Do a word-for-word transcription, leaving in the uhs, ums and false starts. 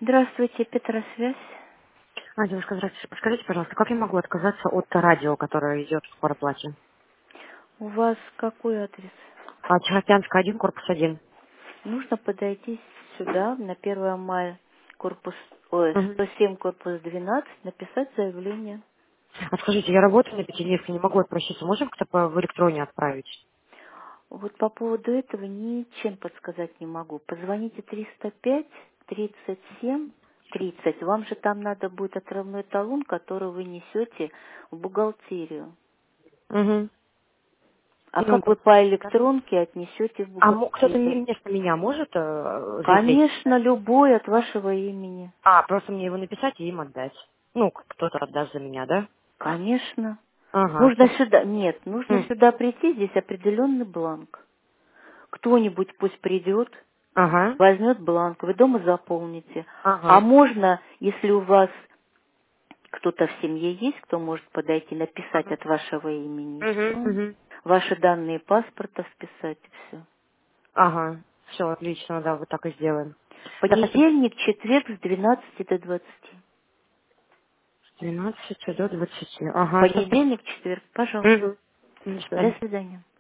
Здравствуйте, Петросвязь. А, девушка, здравствуйте. Подскажите, пожалуйста, как я могу отказаться от радио, которое идет в проплате? У вас какой адрес? А, Тихоокеанская один, корпус один. Нужно подойти сюда, на первое мая, корпус, ой, Мгм. сто семь, корпус двенадцать, написать заявление. А скажите, я работаю на пятидневке, не могу отпроситься. Можем как-то по- в электроне отправить? Вот по поводу этого ничем подсказать не могу. Позвоните триста пять тридцать семь тридцать. Вам же там надо будет отрывной талон, который вы несете в бухгалтерию. Угу. А Ну, как как- вы по да. электронке отнесете в А мо- кто-то бухгалтерию? не- вместо меня может э, заявление Конечно, писать? любой от вашего имени. А, просто мне его написать и им отдать. Ну, к- кто-то отдаст за меня, да? Конечно. Ага, Нужно спасибо. сюда, нет, нужно М, сюда прийти, здесь определенный бланк. Кто-нибудь пусть придет, Ага, возьмет бланк, вы дома заполните. А ага. можно, если у вас кто-то в семье есть, кто может подойти, написать Ага. от вашего имени, и Угу, все. угу. Ваши данные паспорта вписать, и все. Ага, все, отлично, да, вот так и сделаем. Да, спасибо. Понедельник, четверг с двенадцати до двадцати. С двенадцати до двадцати. Ага, все, спасибо. Понедельник, четверг, пожалуйста. Угу. До До свидания. свидания.